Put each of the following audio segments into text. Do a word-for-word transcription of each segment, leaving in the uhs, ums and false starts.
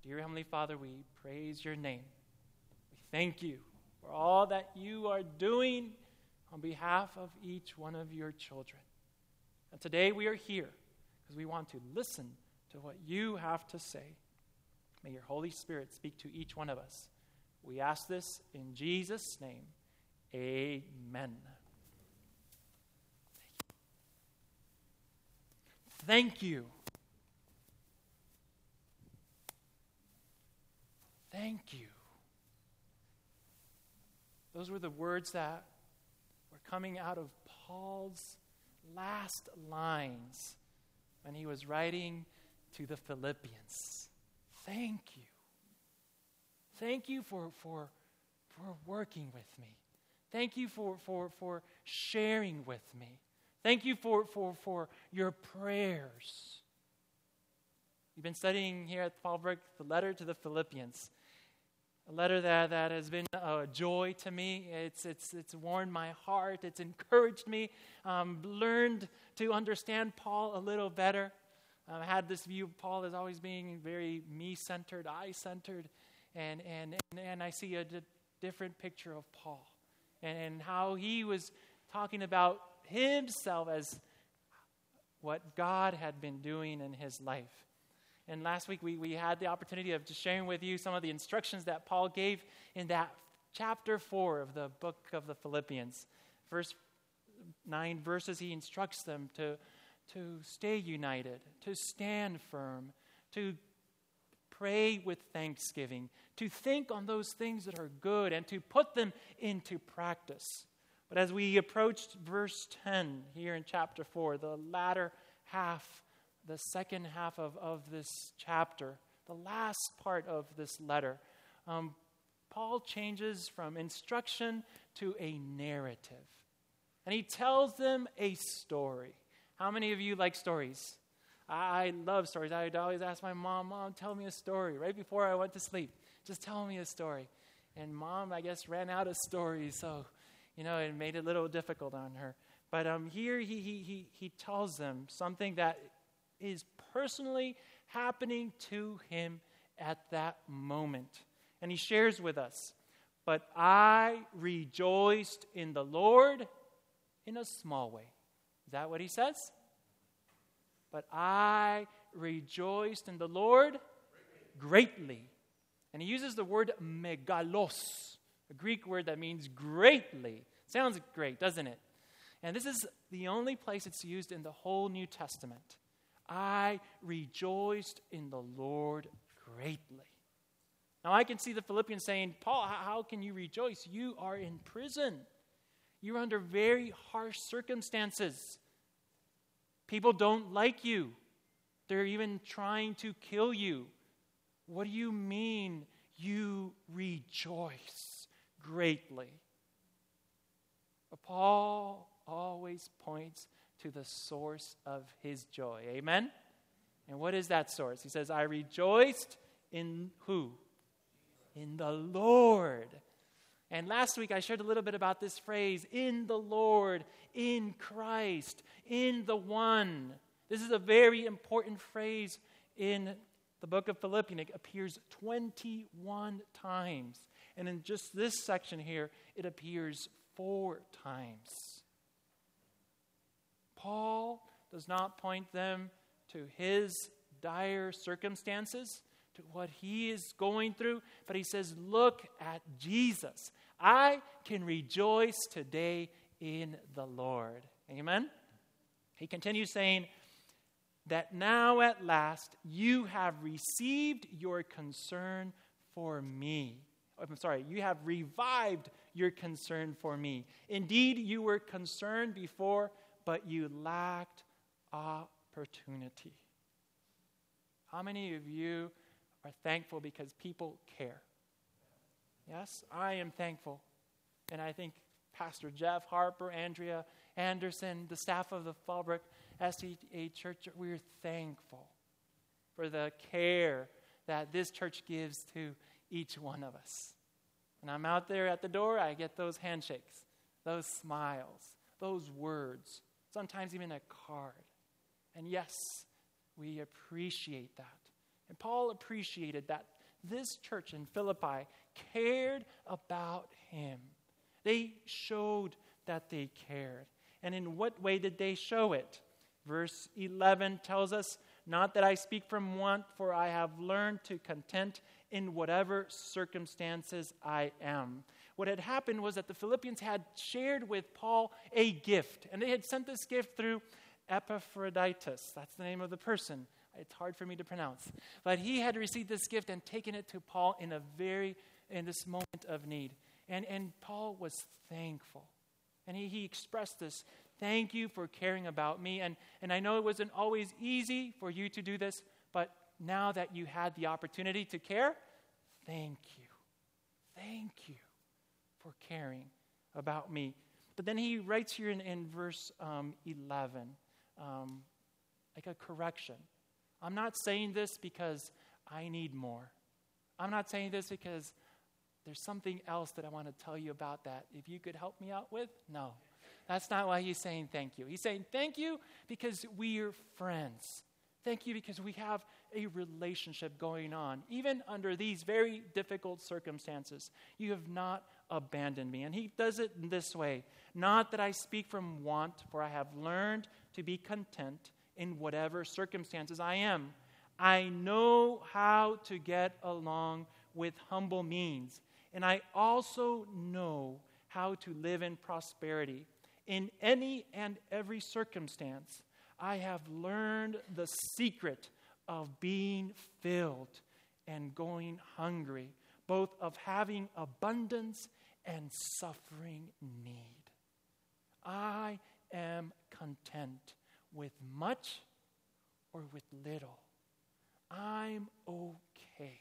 Dear Heavenly Father, we praise your name. We thank you for all that you are doing on behalf of each one of your children. And today we are here because we want to listen to what you have to say. May your Holy Spirit speak to each one of us. We ask this in Jesus' name. Amen. Thank you. Thank you. Those were the words that were coming out of Paul's last lines when he was writing to the Philippians. Thank you. Thank you for, for, for working with me. Thank you for, for, for sharing with me. Thank you for, for, for your prayers. We've been studying here at Fallbrook the letter to the Philippians. A letter that, that has been a joy to me. It's, it's, it's warmed my heart. It's encouraged me. Um, learned to understand Paul a little better. Um, I had this view of Paul as always being very me-centered, I-centered. And, and, and, and I see a d- different picture of Paul. And, and how he was talking about himself as what God had been doing in his life. And last week we, we had the opportunity of just sharing with you some of the instructions that Paul gave in that chapter four of the book of the Philippians. First nine verses, he instructs them to, to stay united, to stand firm, to pray with thanksgiving, to think on those things that are good, and to put them into practice. But as we approached verse ten here in chapter four, the latter half, the second half of, of this chapter, the last part of this letter, um, Paul changes from instruction to a narrative. And he tells them a story. How many of you like stories? I, I love stories. I would always ask my mom, Mom, tell me a story. Right before I went to sleep, just tell me a story. And Mom, I guess, ran out of stories, so, you know, it made it a little difficult on her. But um, here he, he, he, he tells them something that is personally happening to him at that moment. And he shares with us, but I rejoiced in the Lord in a small way. Is that what he says? But I rejoiced in the Lord greatly. And he uses the word megalos, a Greek word that means greatly. Sounds great, doesn't it? And this is the only place it's used in the whole New Testament. I rejoiced in the Lord greatly. Now I can see the Philippians saying, Paul, how can you rejoice? You are in prison. You're under very harsh circumstances. People don't like you. They're even trying to kill you. What do you mean you rejoice greatly? But Paul always points to the source of his joy. Amen? And what is that source? He says, I rejoiced in who? In the Lord. And last week I shared a little bit about this phrase, in the Lord, in Christ, in the one. This is a very important phrase in the book of Philippians. It appears twenty-one times. And in just this section here, it appears four times. Paul does not point them to his dire circumstances, to what he is going through, but he says, look at Jesus. I can rejoice today in the Lord. Amen? He continues saying that now at last you have received your concern for me. I'm sorry, you have revived your concern for me. Indeed, you were concerned before, but you lacked opportunity. How many of you are thankful because people care? Yes, I am thankful. And I think Pastor Jeff Harper, Andrea Anderson, the staff of the Fallbrook S T A Church, we're thankful for the care that this church gives to each one of us. When I'm out there at the door, I get those handshakes, those smiles, those words, sometimes even a card. And yes, we appreciate that. And Paul appreciated that this church in Philippi cared about him. They showed that they cared. And in what way did they show it? Verse eleven tells us, "Not that I speak from want, for I have learned to content in whatever circumstances I am." What had happened was that the Philippians had shared with Paul a gift, and they had sent this gift through Epaphroditus. That's the name of the person. It's hard for me to pronounce. But he had received this gift and taken it to Paul in a very, in this moment of need. And, and Paul was thankful. And he, he expressed this, "Thank you for caring about me. And, and I know it wasn't always easy for you to do this, but now that you had the opportunity to care, thank you. Thank you for caring about me." But then he writes here in, in verse um, eleven, um, like a correction. I'm not saying this because I need more. I'm not saying this because there's something else that I want to tell you about that if you could help me out with. No, that's not why he's saying thank you. He's saying thank you because we're friends. Thank you because we have a relationship going on. Even under these very difficult circumstances, you have not abandoned me. And he does it in this way. "Not that I speak from want, for I have learned to be content in whatever circumstances I am. I know how to get along with humble means, and I also know how to live in prosperity. In any and every circumstance, I have learned the secret of being filled and going hungry, both of having abundance and suffering need. I am content with much or with little. I'm okay."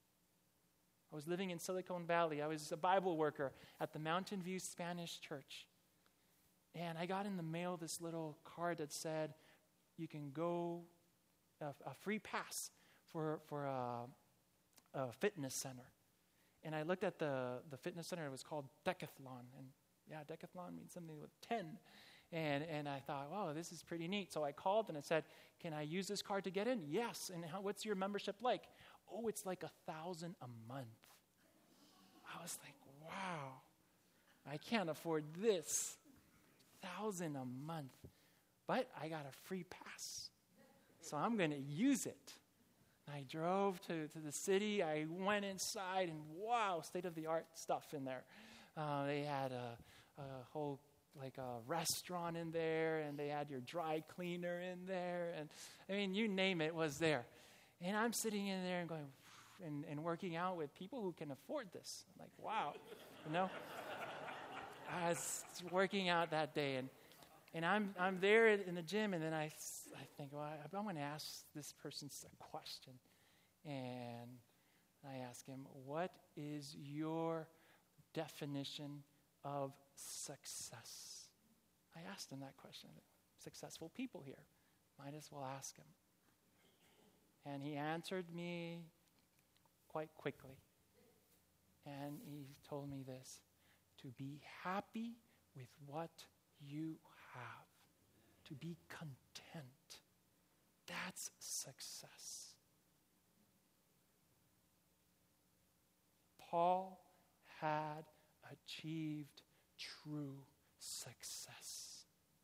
I was living in Silicon Valley. I was a Bible worker at the Mountain View Spanish Church. And I got in the mail this little card that said, you can go, a, a free pass for, for a, a fitness center. And I looked at the, the fitness center. It was called Decathlon. And yeah, Decathlon means something with ten. And and I thought, wow, this is pretty neat. So I called and I said, "Can I use this card to get in?" "Yes." "And how, what's your membership like?" "Oh, it's like a thousand a month." I was like, wow, I can't afford this. Thousand a month. But I got a free pass. So I'm going to use it. I drove to, to the city. I went inside and wow, state-of-the-art stuff in there. Uh, they had a, a whole like a restaurant in there, and they had your dry cleaner in there, and I mean, you name it was there. And I'm sitting in there and going and, and working out with people who can afford this. I'm like, wow, you know. I was working out that day, and and I'm I'm there in the gym, and then I I think, well, I, I'm going to ask this person a question, and I ask him, "What is your definition of success?" I asked him that question. Successful people here. Might as well ask him. And he answered me quite quickly. And he told me this: to be happy with what you have. To be content. That's success. Paul had achieved true success.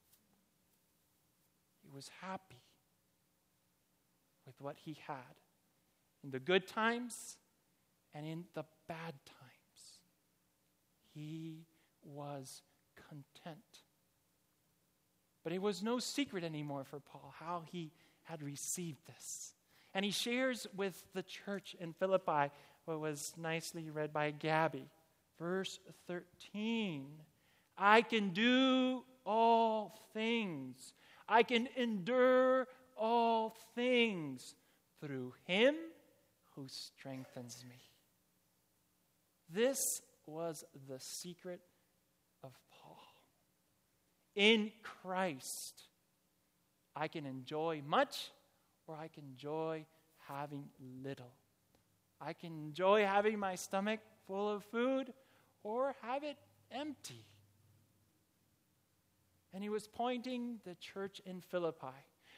He was happy with what he had in the good times and in the bad times. He was content. But it was no secret anymore for Paul how he had received this. And he shares with the church in Philippi what was nicely read by Gabby. Verse thirteen, I can do all things. I can endure all things through him who strengthens me. This was the secret of Paul. In Christ, I can enjoy much or I can enjoy having little. I can enjoy having my stomach full of food or have it empty. And he was pointing the church in Philippi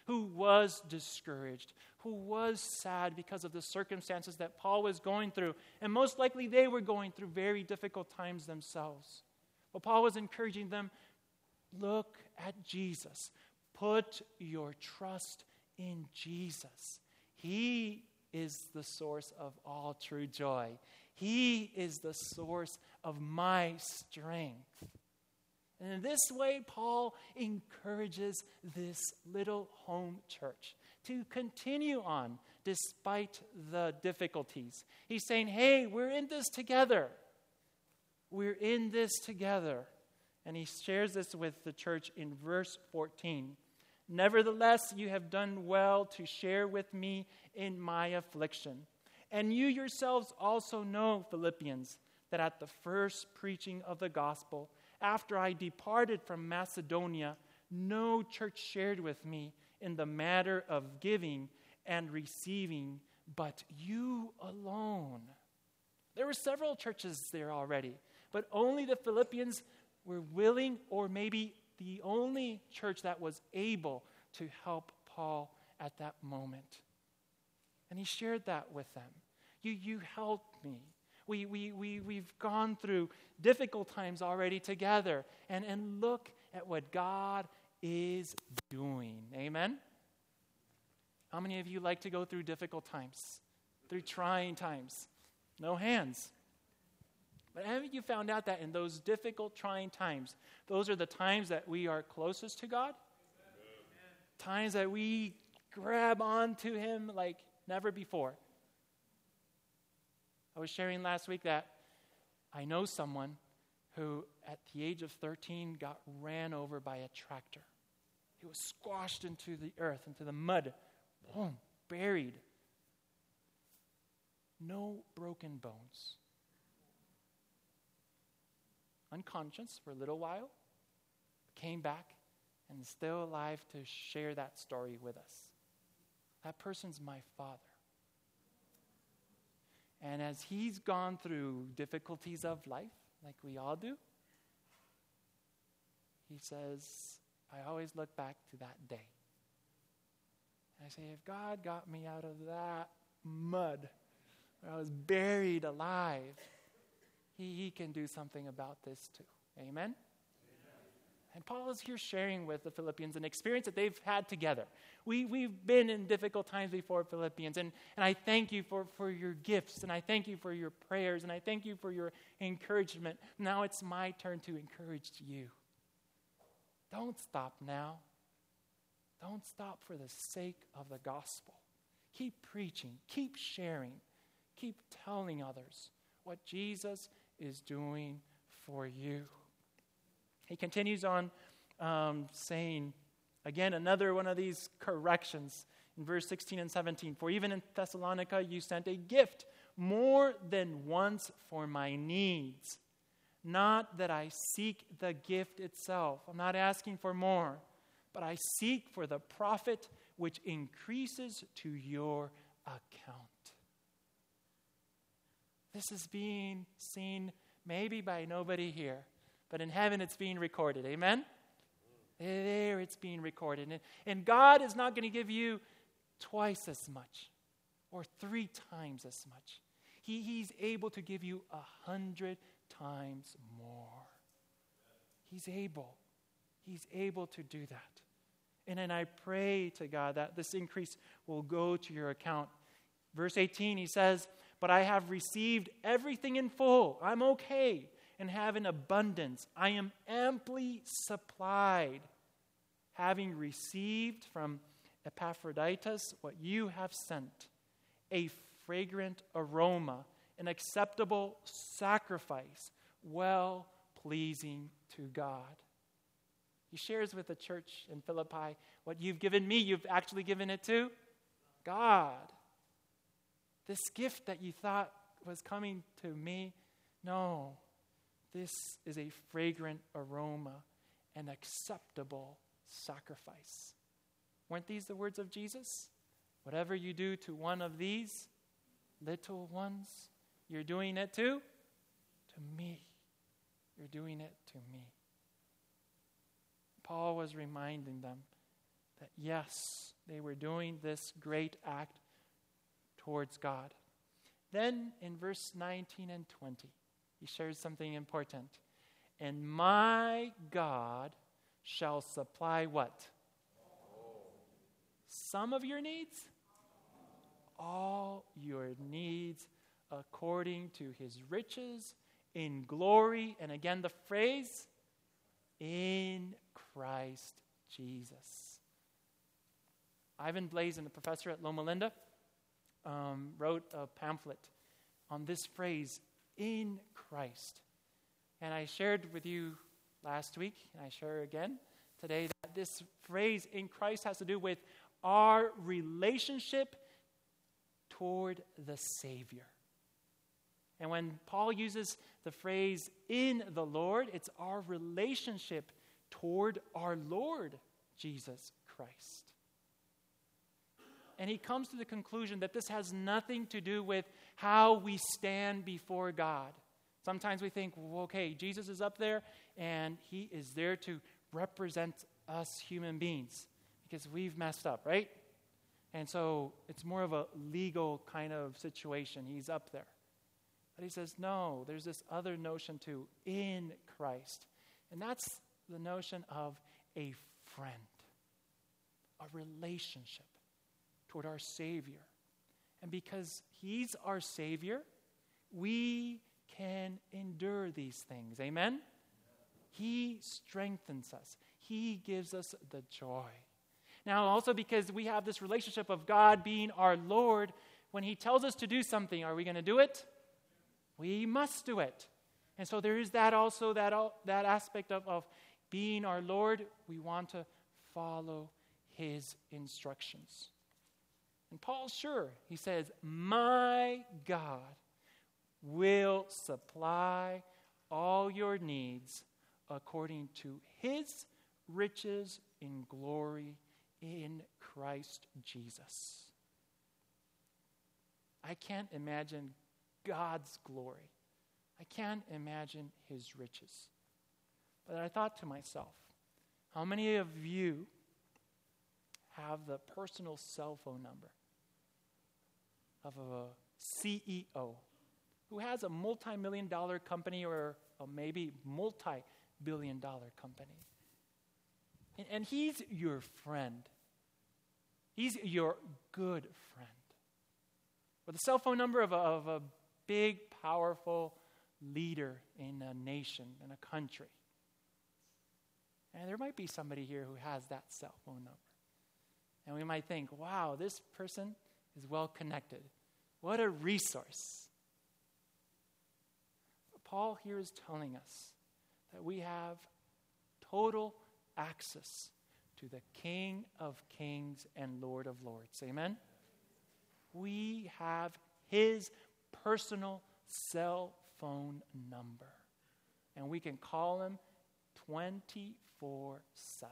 who was discouraged, who was sad because of the circumstances that Paul was going through. And most likely they were going through very difficult times themselves. But Paul was encouraging them, look at Jesus. Put your trust in Jesus. He is the source of all true joy. He is the source of my strength. And in this way, Paul encourages this little home church to continue on despite the difficulties. He's saying, hey, we're in this together. We're in this together. And he shares this with the church in verse fourteen. Nevertheless, you have done well to share with me in my affliction. And you yourselves also know, Philippians, that at the first preaching of the gospel, after I departed from Macedonia, no church shared with me in the matter of giving and receiving, but you alone. There were several churches there already, but only the Philippians were willing, or maybe the only church that was able to help Paul at that moment. And he shared that with them. You, you helped me. We, we, we, we've gone through difficult times already together. And, and look at what God is doing. Amen? How many of you like to go through difficult times? Through trying times? No hands. But haven't you found out that in those difficult, trying times, those are the times that we are closest to God? Amen. Times that we grab onto Him like never before. I was sharing last week that I know someone who, at the age of thirteen, got ran over by a tractor. He was squashed into the earth, into the mud, boom, buried. No broken bones. Unconscious for a little while, came back, and is still alive to share that story with us. That person's my father. And as he's gone through difficulties of life, like we all do, he says, I always look back to that day. And I say, if God got me out of that mud, where I was buried alive, he, he can do something about this too. Amen? And Paul is here sharing with the Philippians an experience that they've had together. We, we've been in difficult times before, Philippians, and, and I thank you for, for your gifts, and I thank you for your prayers, and I thank you for your encouragement. Now it's my turn to encourage you. Don't stop now. Don't stop for the sake of the gospel. Keep preaching, keep sharing, keep telling others what Jesus is doing for you. He continues on um, saying, again, another one of these corrections in verse sixteen and seventeen. For even in Thessalonica you sent a gift more than once for my needs. Not that I seek the gift itself. I'm not asking for more. But I seek for the profit which increases to your account. This is being seen maybe by nobody here. But in heaven, it's being recorded. Amen? There, it's being recorded. And, and God is not going to give you twice as much or three times as much. He, he's able to give you a hundred times more. He's able. He's able to do that. And then I pray to God that this increase will go to your account. Verse eighteen, he says, but I have received everything in full. I'm okay. And have an abundance. I am amply supplied, having received from Epaphroditus what you have sent, a fragrant aroma, an acceptable sacrifice, well-pleasing to God. He shares with the church in Philippi, what you've given me, you've actually given it to God. This gift that you thought was coming to me, no. This is a fragrant aroma, an acceptable sacrifice. Weren't these the words of Jesus? Whatever you do to one of these little ones, you're doing it to? To me. You're doing it to me. Paul was reminding them that yes, they were doing this great act towards God. Then in verse nineteen and twenty, he shares something important. And my God shall supply what? Some of your needs? All your needs according to his riches in glory. And again, the phrase, in Christ Jesus. Ivan Blazin, a professor at Loma Linda, um, wrote a pamphlet on this phrase, in Christ. And I shared with you last week, and I share again today, that this phrase, in Christ, has to do with our relationship toward the Savior. And when Paul uses the phrase, in the Lord, it's our relationship toward our Lord Jesus Christ. And he comes to the conclusion that this has nothing to do with how we stand before God. Sometimes we think, well, okay, Jesus is up there, and he is there to represent us human beings because we've messed up, right? And so it's more of a legal kind of situation. He's up there. But he says, no, there's this other notion too, in Christ. And that's the notion of a friend, a relationship toward our Savior. And because he's our Savior, we can endure these things. Amen? He strengthens us. He gives us the joy. Now, also because we have this relationship of God being our Lord, when he tells us to do something, are we going to do it? We must do it. And so there is that also, that, that aspect of, of being our Lord. We want to follow his instructions. And Paul's sure. He says, my God will supply all your needs according to his riches in glory in Christ Jesus. I can't imagine God's glory. I can't imagine his riches. But I thought to myself, how many of you have the personal cell phone number of a C E O who has a multi-million dollar company or a maybe multi-billion dollar company? And, and he's your friend. He's your good friend. With the cell phone number of a, of a big, powerful leader in a nation, in a country. And there might be somebody here who has that cell phone number. And we might think, wow, this person is well connected. What a resource. But Paul here is telling us that we have total access to the King of Kings and Lord of Lords. Amen? We have his personal cell phone number. And we can call him twenty-four seven.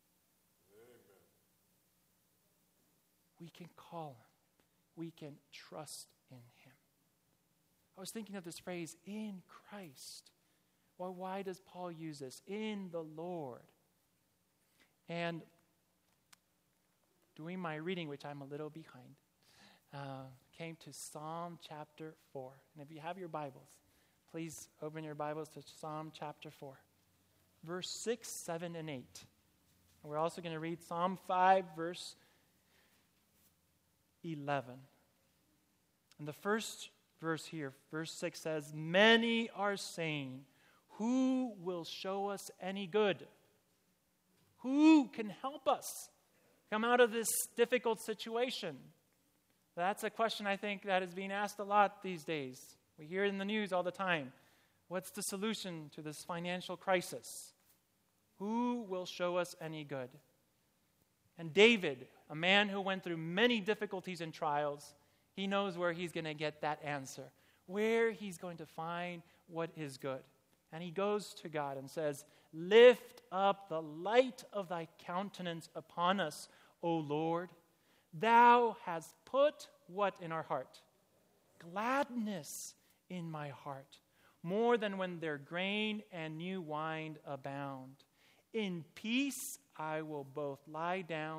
We can call him. We can trust in him. I was thinking of this phrase, in Christ. Well, why does Paul use this? In the Lord. And doing my reading, which I'm a little behind, uh, came to Psalm chapter four. And if you have your Bibles, please open your Bibles to Psalm chapter four. Verse six, seven, and eight. And we're also going to read Psalm five, verse eleven. And the first verse here, verse six says, many are saying, who will show us any good? Who can help us come out of this difficult situation? That's a question I think that is being asked a lot these days. We hear it in the news all the time. What's the solution to this financial crisis? Who will show us any good? And David, a man who went through many difficulties and trials, he knows where he's going to get that answer, where he's going to find what is good. And he goes to God and says, lift up the light of thy countenance upon us, O Lord. Thou hast put what in our heart? Gladness in my heart, more than when their grain and new wine abound. In peace I will both lie down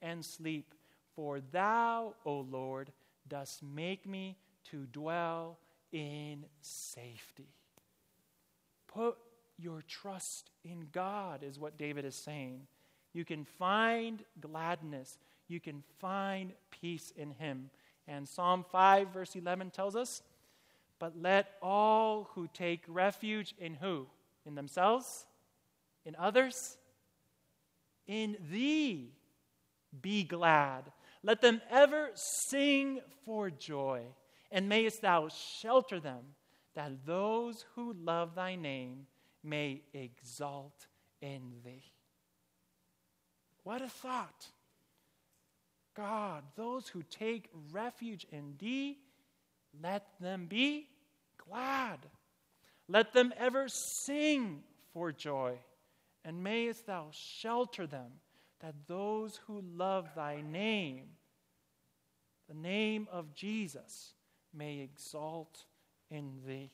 and sleep. For thou, O Lord, dost make me to dwell in safety. Put your trust in God, is what David is saying. You can find gladness. You can find peace in him. And Psalm five, verse eleven tells us, but let all who take refuge in who? In themselves? In others? In thee be glad. Let them ever sing for joy. And mayest thou shelter them, that those who love thy name may exalt in thee. What a thought. God, those who take refuge in thee, let them be glad. Let them ever sing for joy. And mayest thou shelter them, that those who love thy name, the name of Jesus, may exalt in thee.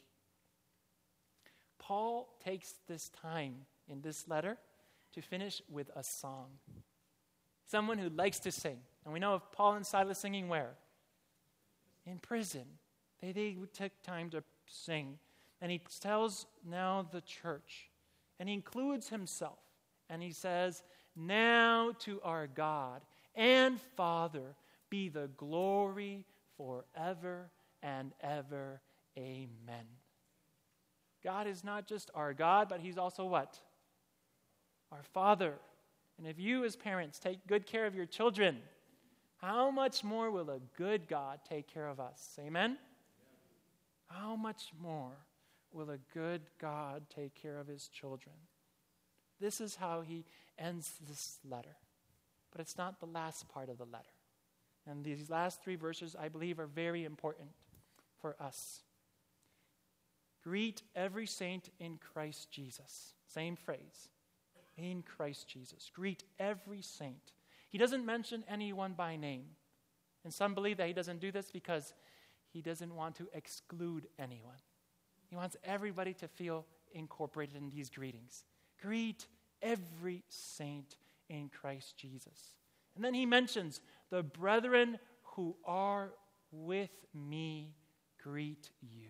Paul takes this time in this letter to finish with a song. Someone who likes to sing. And we know of Paul and Silas singing where? In prison. They, they took time to sing. And he tells now the church, and he includes himself, and he says, now to our God and Father be the glory forever and ever. Amen. God is not just our God, but he's also what? Our Father. And if you as parents take good care of your children, how much more will a good God take care of us? Amen? How much more will a good God take care of his children? This is how he ends this letter. But it's not the last part of the letter. And these last three verses, I believe, are very important for us. Greet every saint in Christ Jesus. Same phrase. In Christ Jesus. Greet every saint. He doesn't mention anyone by name. And some believe that he doesn't do this because he doesn't want to exclude anyone. He wants everybody to feel incorporated in these greetings. Greet every saint in Christ Jesus. And then he mentions the brethren who are with me greet you.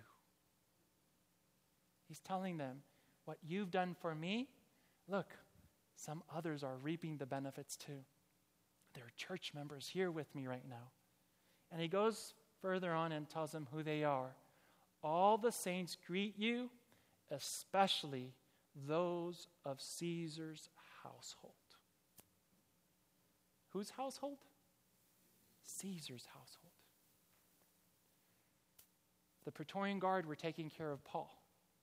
He's telling them, what you've done for me, look, some others are reaping the benefits too. There are church members here with me right now. And he goes further on and tells them who they are. All the saints greet you, especially those of Caesar's household. Whose household? Caesar's household. The Praetorian Guard were taking care of Paul.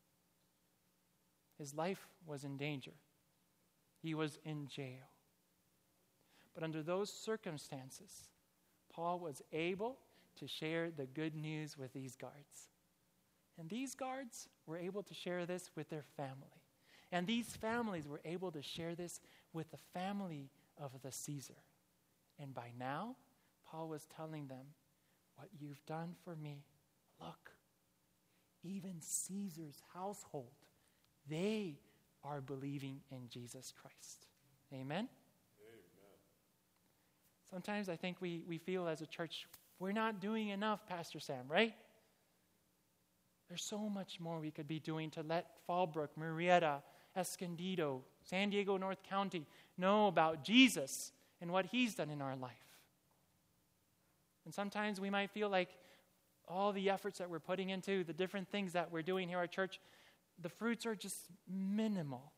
His life was in danger. He was in jail. But under those circumstances, Paul was able to share the good news with these guards. And these guards were able to share this with their family. And these families were able to share this with the family of the Caesar. And by now, Paul was telling them, what you've done for me, look, even Caesar's household, they are believing in Jesus Christ. Amen? Amen. Sometimes I think we, we feel as a church, we're not doing enough, Pastor Sam, right? There's so much more we could be doing to let Fallbrook, Murrieta, Escondido, San Diego North County know about Jesus and what he's done in our life. And sometimes we might feel like all the efforts that we're putting into the different things that we're doing here at church, the fruits are just minimal.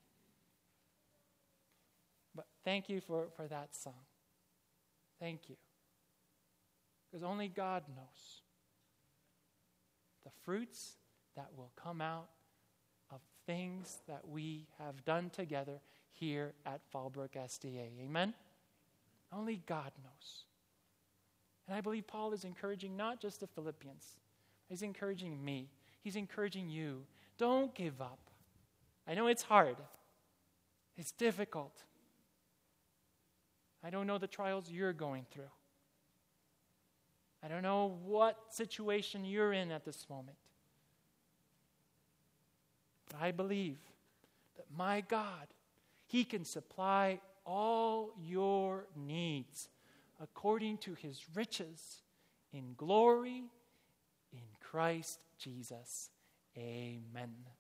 But thank you for, for that song. Thank you. Because only God knows the fruits that will come out of things that we have done together here at Fallbrook S D A. Amen? Only God knows. And I believe Paul is encouraging not just the Philippians. He's encouraging me. He's encouraging you. Don't give up. I know it's hard. It's difficult. I don't know the trials you're going through. I don't know what situation you're in at this moment. But I believe that my God, he can supply all your needs according to his riches in glory in Christ Jesus. Amen.